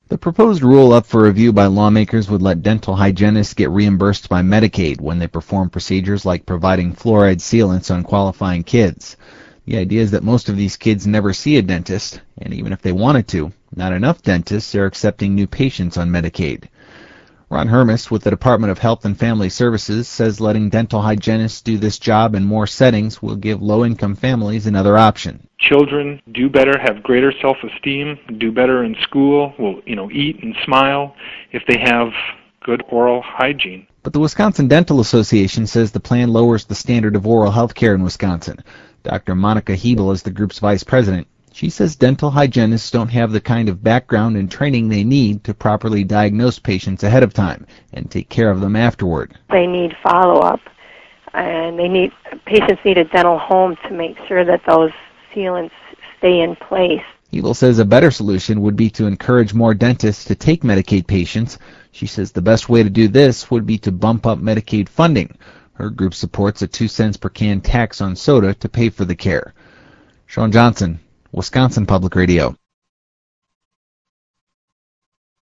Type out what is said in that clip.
The proposed rule up for review by lawmakers would let dental hygienists get reimbursed by Medicaid when they perform procedures like providing fluoride sealants on qualifying kids. The idea is that most of these kids never see a dentist, and even if they wanted to, not enough dentists are accepting new patients on Medicaid. Ron Hermes with the Department of Health and Family Services says letting dental hygienists do this job in more settings will give low-income families another option. Children do better, have greater self-esteem, do better in school, will eat and smile if they have good oral hygiene. But the Wisconsin Dental Association says the plan lowers the standard of oral health care in Wisconsin. Dr. Monica Hebel is the group's vice president. She says dental hygienists don't have the kind of background and training they need to properly diagnose patients ahead of time and take care of them afterward. They need follow-up, and patients need a dental home to make sure that those sealants stay in place. Hebel says a better solution would be to encourage more dentists to take Medicaid patients. She says the best way to do this would be to bump up Medicaid funding. Her group supports a 2 cents per can tax on soda to pay for the care. Sean Johnson, Wisconsin Public Radio.